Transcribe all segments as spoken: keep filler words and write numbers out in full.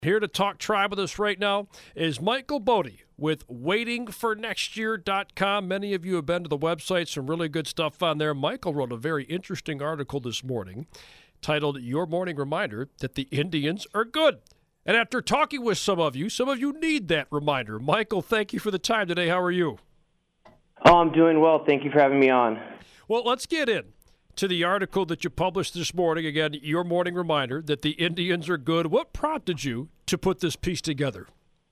Here to talk Tribe with us right now is Michael Bodie with waiting for next year dot com. Many of you have been to the website, some really good stuff on there. Michael wrote a very interesting article this morning titled Your Morning Reminder That the Indians Are Good. And after talking with some of you, some of you need that reminder. Michael, thank you for the time today. How are you? Oh, I'm doing well. Thank you for having me on. Well, let's get in to the article that you published this morning. Again, your morning reminder that the Indians are good. What prompted you to put this piece together?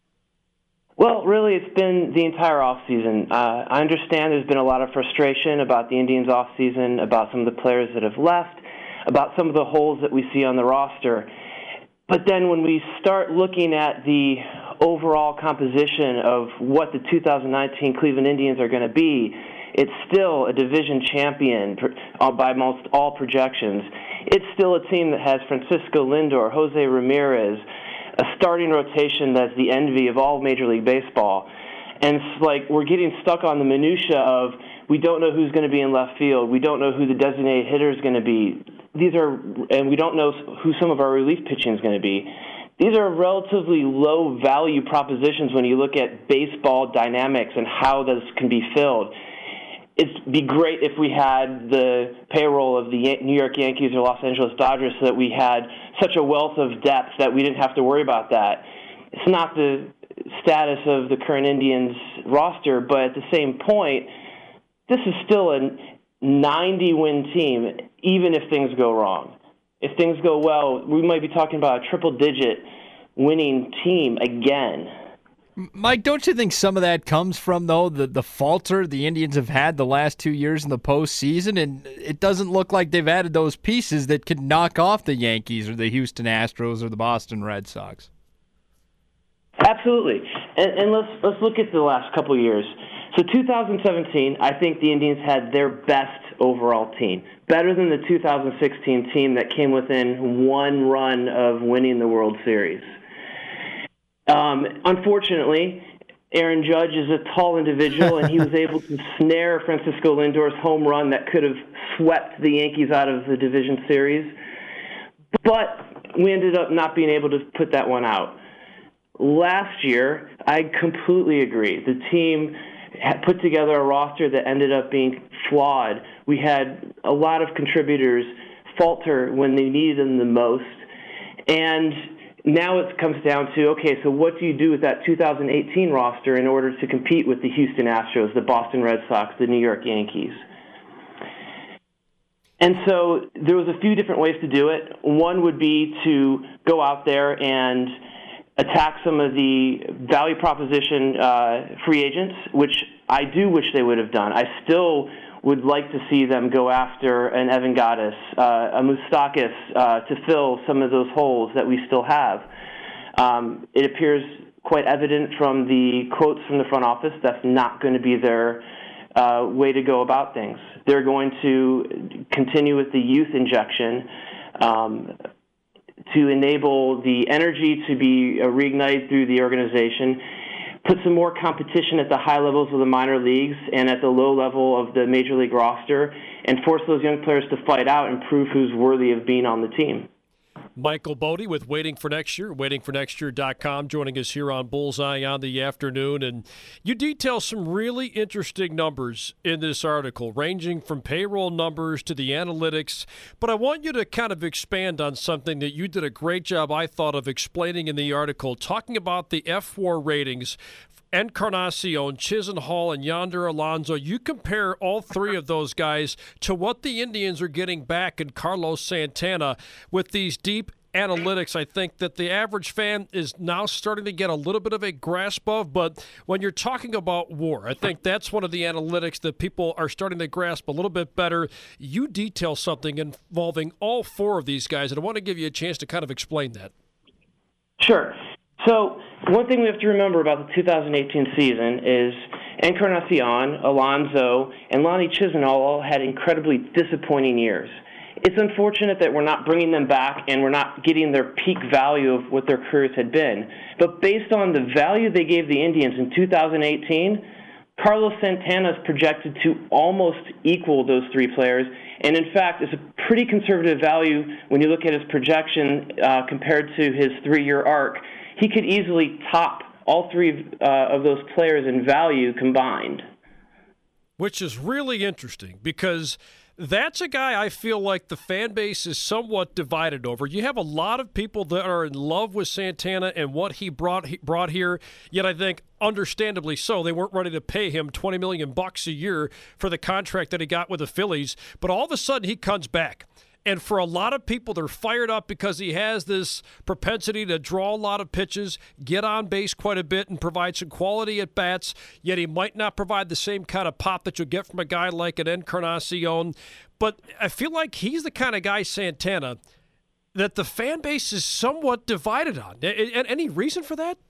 Well, really, it's been the entire offseason. Uh, I understand there's been a lot of frustration about the Indians' offseason, about some of the players that have left, about some of the holes that we see on the roster. But then when we start looking at the overall composition of what the two thousand nineteen Cleveland Indians are going to be, it's still a division champion by most all projections. It's still a team that has Francisco Lindor, Jose Ramirez, a starting rotation that's the envy of all Major League Baseball. And it's like we're getting stuck on the minutia of we don't know who's going to be in left field. We don't know who the designated hitter is going to be. These are, and we don't know who some of our relief pitching is going to be. These are relatively low-value propositions when you look at baseball dynamics and how this can be filled. It'd be great if we had the payroll of the New York Yankees or Los Angeles Dodgers so that we had such a wealth of depth that we didn't have to worry about that. It's not the status of the current Indians roster, but at the same point, this is still a ninety-win team, even if things go wrong. If things go well, we might be talking about a triple-digit winning team again. Mike, don't you think some of that comes from, though, the, the falter the Indians have had the last two years in the postseason? And it doesn't look like they've added those pieces that could knock off the Yankees or the Houston Astros or the Boston Red Sox. Absolutely. And, and let's let's look at the last couple of years. So two thousand seventeen, I think the Indians had their best overall team, better than the two thousand sixteen team that came within one run of winning the World Series. Um, unfortunately, Aaron Judge is a tall individual, and he was able to snare Francisco Lindor's home run that could have swept the Yankees out of the division series. But we ended up not being able to put that one out. Last year, I completely agree. The team had put together a roster that ended up being flawed. We had a lot of contributors falter when they needed them the most. And now it comes down to, okay, so what do you do with that two thousand eighteen roster in order to compete with the Houston Astros, the Boston Red Sox, the New York Yankees? And so there was a few different ways to do it. One would be to go out there and attack some of the value proposition uh, free agents, which I do wish they would have done. I still would like to see them go after an Evan Gattis, uh, a Moustakas, uh, to fill some of those holes that we still have. Um, it appears quite evident from the quotes from the front office that's not going to be their uh, way to go about things. They're going to continue with the youth injection um, to enable the energy to be uh, reignited through the organization, put some more competition at the high levels of the minor leagues and at the low level of the major league roster, and force those young players to fight out and prove who's worthy of being on the team. Michael Bodie with Waiting for Next Year, waiting for next year dot com, joining us here on Bullseye on the afternoon. And you detail some really interesting numbers in this article, ranging from payroll numbers to the analytics. But I want you to kind of expand on something that you did a great job, I thought, of explaining in the article, talking about the F four ratings. Encarnacion, Chisenhall, and Yonder Alonso. You compare all three of those guys to what the Indians are getting back in Carlos Santana with these deep analytics. I think that the average fan is now starting to get a little bit of a grasp of, but when you're talking about WAR, I think that's one of the analytics that people are starting to grasp a little bit better. You detail something involving all four of these guys, and I want to give you a chance to kind of explain that. Sure. So one thing we have to remember about the two thousand eighteen season is Encarnacion, Alonso, and Lonnie Chisenhall all had incredibly disappointing years. It's unfortunate that we're not bringing them back and we're not getting their peak value of what their careers had been. But based on the value they gave the Indians in two thousand eighteen, Carlos Santana is projected to almost equal those three players, and in fact, it's a pretty conservative value when you look at his projection uh, compared to his three-year arc. he could easily top all three uh, of those players in value combined. Which is really interesting because that's a guy I feel like the fan base is somewhat divided over. You have a lot of people that are in love with Santana and what he brought he brought here, yet I think understandably so. They weren't ready to pay him twenty million bucks a year for the contract that he got with the Phillies, but all of a sudden he comes back. And for a lot of people, they're fired up because he has this propensity to draw a lot of pitches, get on base quite a bit, and provide some quality at bats, yet he might not provide the same kind of pop that you'll get from a guy like an Encarnacion. But I feel like he's the kind of guy, Santana, that the fan base is somewhat divided on. Any reason for that?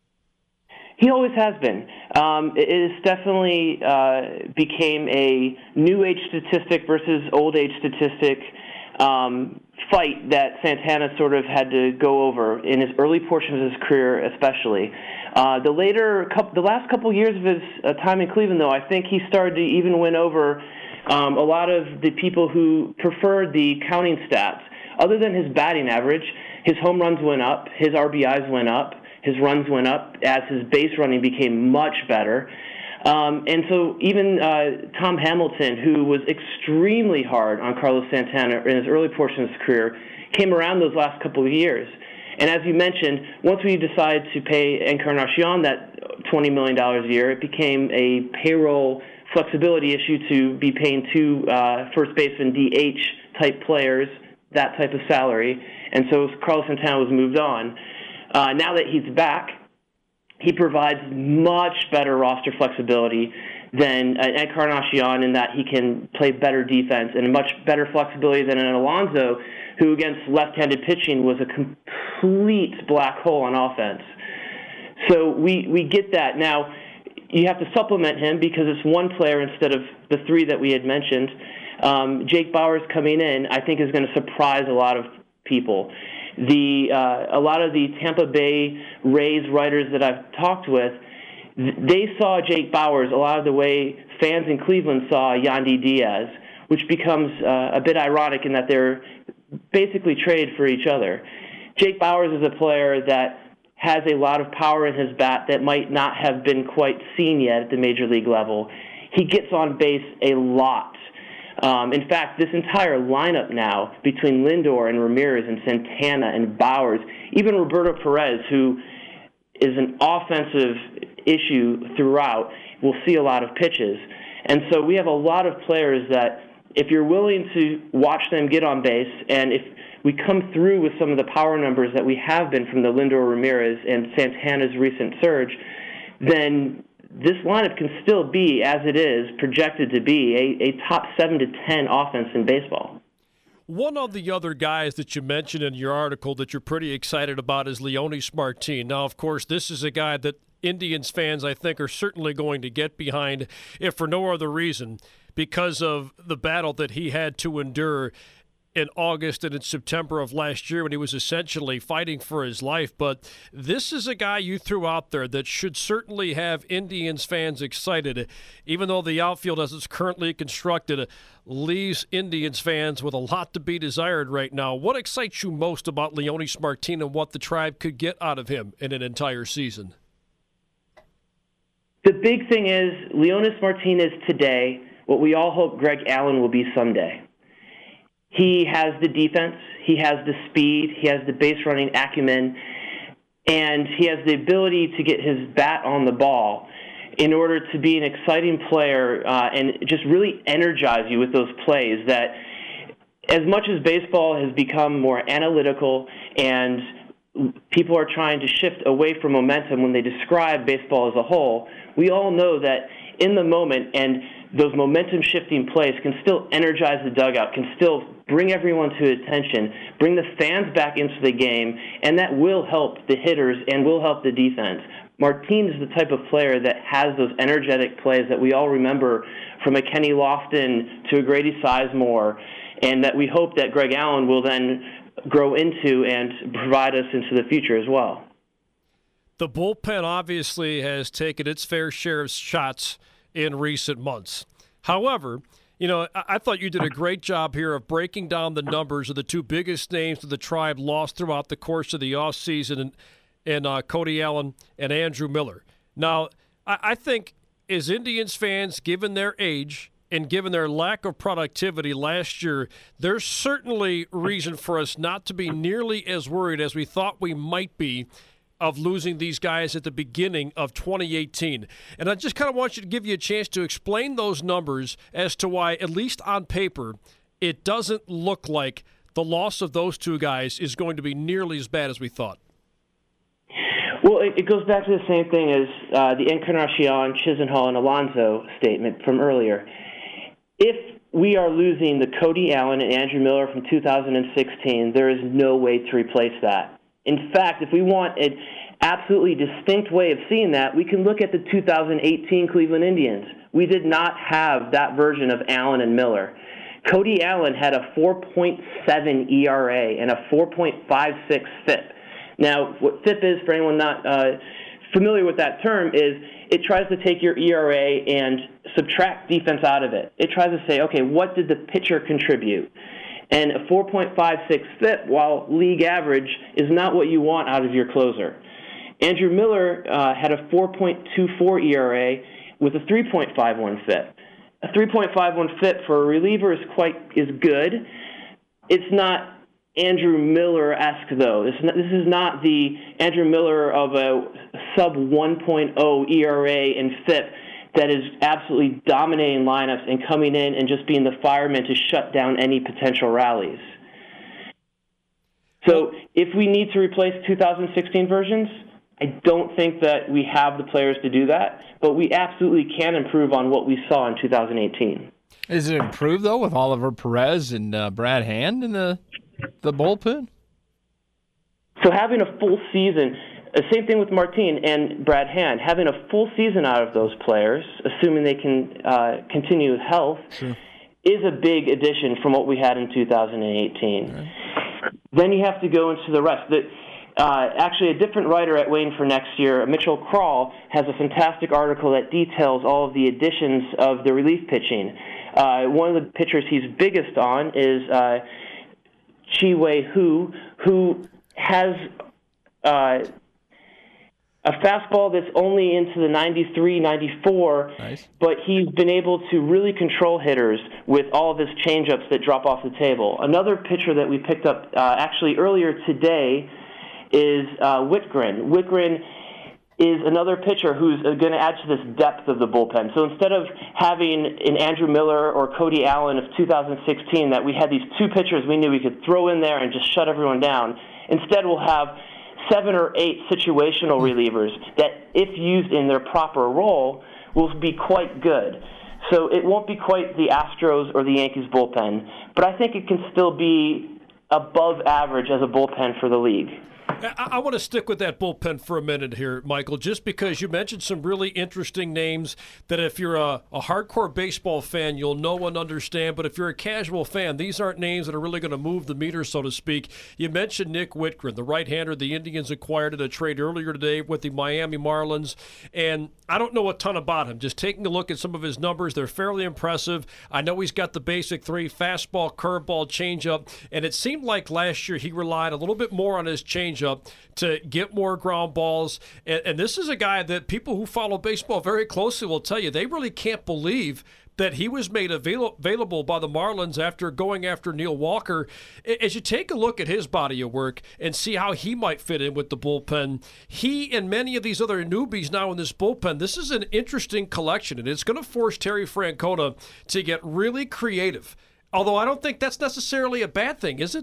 He always has been. Um, it is definitely uh, became a new age statistic versus old age statistic um, fight that Santana sort of had to go over in his early portion of his career, especially. Uh, the later, the last couple years of his uh, time in Cleveland, though, I think he started to even win over um, a lot of the people who preferred the counting stats. Other than his batting average, his home runs went up, his R B Is went up, his runs went up as his base running became much better. Um, and so even uh, Tom Hamilton, who was extremely hard on Carlos Santana in his early portion of his career, came around those last couple of years. And as you mentioned, once we decided to pay Encarnacion that twenty million dollars a year, it became a payroll flexibility issue to be paying two uh, first baseman D H-type players that type of salary. And so Carlos Santana was moved on. Uh, now that he's back, he provides much better roster flexibility than uh, Encarnacion in that he can play better defense and much better flexibility than an Alonso, who against left-handed pitching was a complete black hole on offense. So we, we get that. Now, you have to supplement him because it's one player instead of the three that we had mentioned. Um, Jake Bauers coming in, I think, is going to surprise a lot of people. The uh, a lot of the Tampa Bay Rays writers that I've talked with, they saw Jake Bauers a lot of the way fans in Cleveland saw Yandy Diaz, which becomes uh, a bit ironic in that they're basically traded for each other. Jake Bauers is a player that has a lot of power in his bat that might not have been quite seen yet at the major league level. He gets on base a lot. Um, in fact, this entire lineup now between Lindor and Ramirez and Santana and Bauers, even Roberto Perez, who is an offensive issue throughout, will see a lot of pitches. And so we have a lot of players that if you're willing to watch them get on base, and if we come through with some of the power numbers that we have been from the Lindor, Ramirez, and Santana's recent surge, then this lineup can still be, as it is, projected to be, a, a top seven to ten offense in baseball. One of the other guys that you mentioned in your article that you're pretty excited about is Leonys Martin. Now, of course, this is a guy that Indians fans, I think, are certainly going to get behind, if for no other reason, because of the battle that he had to endure in August and in September of last year when he was essentially fighting for his life. But this is a guy you threw out there that should certainly have Indians fans excited, even though the outfield as it's currently constructed leaves Indians fans with a lot to be desired right now. What excites you most about Leonys Martin and what the Tribe could get out of him in an entire season? The big thing is Leonys Martin is today what we all hope Greg Allen will be someday. He has the defense, he has the speed, he has the base running acumen, and he has the ability to get his bat on the ball in order to be an exciting player uh, and just really energize you with those plays that as much as baseball has become more analytical and people are trying to shift away from momentum when they describe baseball as a whole, we all know that in the moment and those momentum-shifting plays can still energize the dugout, can still bring everyone to attention, bring the fans back into the game, and that will help the hitters and will help the defense. Martin is the type of player that has those energetic plays that we all remember from a Kenny Lofton to a Grady Sizemore, and that we hope that Greg Allen will then grow into and provide us into the future as well. The bullpen obviously has taken its fair share of shots in recent months. However, you know, I, I thought you did a great job here of breaking down the numbers of the two biggest names that the Tribe lost throughout the course of the offseason. And in uh, Cody Allen and Andrew Miller. Now, I, I think as Indians fans, given their age and given their lack of productivity last year, there's certainly reason for us not to be nearly as worried as we thought we might be of losing these guys at the beginning of twenty eighteen. And I just kind of want you to give you a chance to explain those numbers as to why, at least on paper, it doesn't look like the loss of those two guys is going to be nearly as bad as we thought. Well, it goes back to the same thing as uh, the Encarnacion, Chisenhall, and Alonso statement from earlier. If we are losing the Cody Allen and Andrew Miller from two thousand sixteen, there is no way to replace that. In fact, if we want an absolutely distinct way of seeing that, we can look at the two thousand eighteen Cleveland Indians. We did not have that version of Allen and Miller. Cody Allen had a four point seven E R A and a four point five six F I P. Now, what F I P is, for anyone not uh, familiar with that term, is it tries to take your E R A and subtract defense out of it. It tries to say, okay, what did the pitcher contribute? And a four point five six F I P, while league average, is not what you want out of your closer. Andrew Miller uh, had a four point two four E R A with a three point five one F I P. A three point five one F I P for a reliever is quite is good. It's not Andrew Miller-esque, though. This is not, this is not the Andrew Miller of a sub one point oh E R A and F I P that is absolutely dominating lineups and coming in and just being the fireman to shut down any potential rallies. So if we need to replace two thousand sixteen versions, I don't think that we have the players to do that, but we absolutely can improve on what we saw in two thousand eighteen. Is it improved, though, with Oliver Perez and uh, Brad Hand in the the bullpen? So having a full season, uh, same thing with Martin and Brad Hand, having a full season out of those players, assuming they can uh, continue with health, sure, is a big addition from what we had in two thousand eighteen. Right. Then you have to go into the rest. The, uh, actually, a different writer at Waiting for Next Year, Mitchell Krall, has a fantastic article that details all of the additions of the relief pitching. Uh, one of the pitchers he's biggest on is uh, Chi-Wei Hu, who has uh, a fastball that's only into the ninety-three, ninety-four, nice, but he's been able to really control hitters with all of his changeups that drop off the table. Another pitcher that we picked up uh, actually earlier today is uh, Whitgren. Whitgren is another pitcher who's going to add to this depth of the bullpen. So instead of having an Andrew Miller or Cody Allen of two thousand sixteen that we had these two pitchers we knew we could throw in there and just shut everyone down, instead we'll have seven or eight situational relievers that, if used in their proper role, will be quite good. So it won't be quite the Astros or the Yankees bullpen, but I think it can still be above average as a bullpen for the league. I, I want to stick with that bullpen for a minute here, Michael, just because you mentioned some really interesting names that if you're a, a hardcore baseball fan, you'll know and understand. But if you're a casual fan, these aren't names that are really going to move the meter, so to speak. You mentioned Nick Whitgren, the right-hander the Indians acquired in a trade earlier today with the Miami Marlins. And I don't know a ton about him. Just taking a look at some of his numbers, they're fairly impressive. I know he's got the basic three, fastball, curveball, changeup. And it seemed like last year he relied a little bit more on his changeup to get more ground balls. And, and this is a guy that people who follow baseball very closely will tell you they really can't believe that he was made avail- available by the Marlins after going after Neil Walker. As you take a look at his body of work and see how he might fit in with the bullpen, he and many of these other newbies now in this bullpen, this is an interesting collection, and it's going to force Terry Francona to get really creative. Although I don't think that's necessarily a bad thing, is it?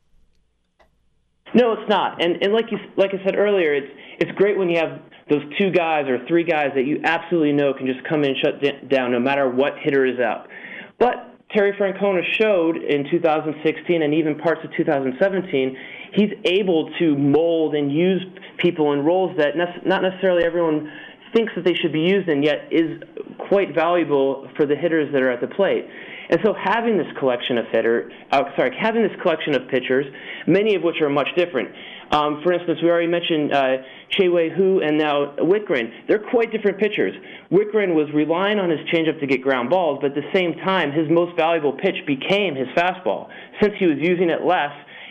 No, it's not. And and like you like I said earlier, it's it's great when you have those two guys or three guys that you absolutely know can just come in and shut down no matter what hitter is out. But Terry Francona showed in two thousand sixteen and even parts of two thousand seventeen, he's able to mold and use people in roles that ne- not necessarily everyone thinks that they should be used in, yet is quite valuable for the hitters that are at the plate. And so having this collection of hitter, uh, sorry, having this collection of pitchers, many of which are much different. Um, for instance, we already mentioned uh, Chi-Wei Hu and now Whitgren. They're quite different pitchers. Whitgren was relying on his changeup to get ground balls, but at the same time, his most valuable pitch became his fastball. Since he was using it less,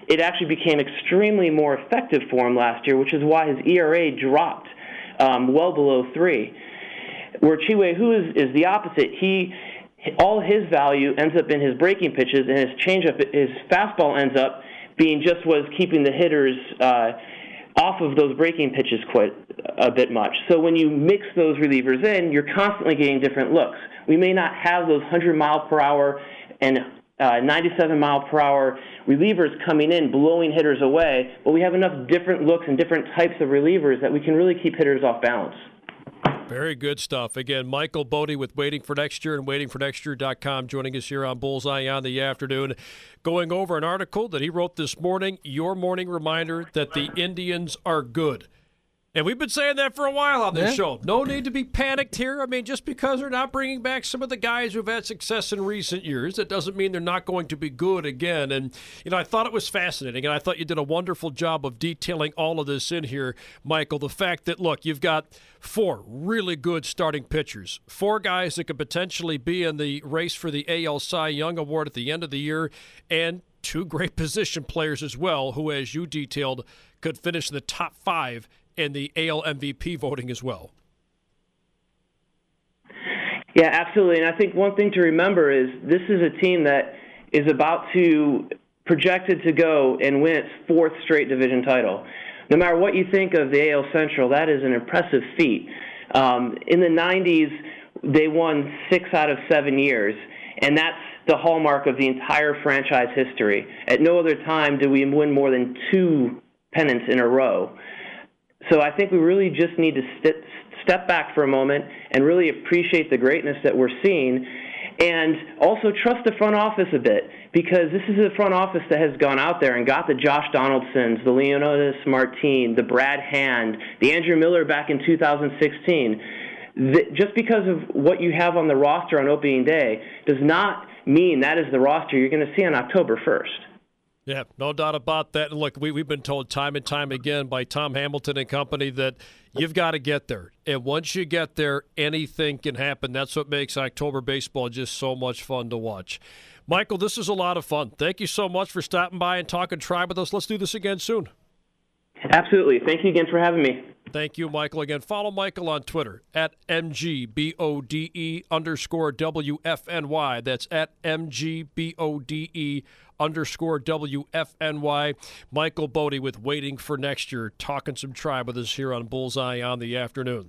it actually became extremely more effective for him last year, which is why his E R A dropped um, well below three. Where Chih-Wei Hu is, is the opposite. He all his value ends up in his breaking pitches, and his changeup, his fastball ends up being just was keeping the hitters uh, off of those breaking pitches quite a bit much. So when you mix those relievers in, you're constantly getting different looks. We may not have those one hundred mile per hour and uh, ninety-seven mile per hour relievers coming in, blowing hitters away, but we have enough different looks and different types of relievers that we can really keep hitters off balance. Very good stuff. Again, Michael Bodie with Waiting for Next Year and waiting for next year dot com joining us here on Bullseye on the afternoon, going over an article that he wrote this morning, your morning reminder that the Indians are good. And we've been saying that for a while on this yeah. show. No need to be panicked here. I mean, just because they're not bringing back some of the guys who've had success in recent years, that doesn't mean they're not going to be good again. And, you know, I thought it was fascinating, and I thought you did a wonderful job of detailing all of this in here, Michael. The fact that, look, you've got four really good starting pitchers, four guys that could potentially be in the race for the A L Cy Young Award at the end of the year, and two great position players as well, who, as you detailed, could finish in the top five in the A L M V P voting as well. Yeah, absolutely. And I think one thing to remember is this is a team that is about to, projected to go and win its fourth straight division title. No matter what you think of the A L Central, that is an impressive feat. Um, in the nineties, they won six out of seven years, and that's the hallmark of the entire franchise history. At no other time did we win more than two pennants in a row. So I think we really just need to st- step back for a moment and really appreciate the greatness that we're seeing, and also trust the front office a bit, because this is a front office that has gone out there and got the Josh Donaldsons, the Leonidas Martin, the Brad Hand, the Andrew Miller back in two thousand sixteen. The, just because of what you have on the roster on opening day does not mean that is the roster you're going to see on October first. Yeah, no doubt about that. And look, we, we've been told time and time again by Tom Hamilton and company that you've got to get there. And once you get there, anything can happen. That's what makes October baseball just so much fun to watch. Michael, this is a lot of fun. Thank you so much for stopping by and talking Tribe with us. Let's do this again soon. Absolutely. Thank you again for having me. Thank you, Michael. Again, follow Michael on Twitter at M G B O D E underscore W F N Y. That's at M G B O D E underscore W F N Y. Michael Bodie with Waiting for Next Year, talking some Tribe with us here on Bullseye on the afternoon.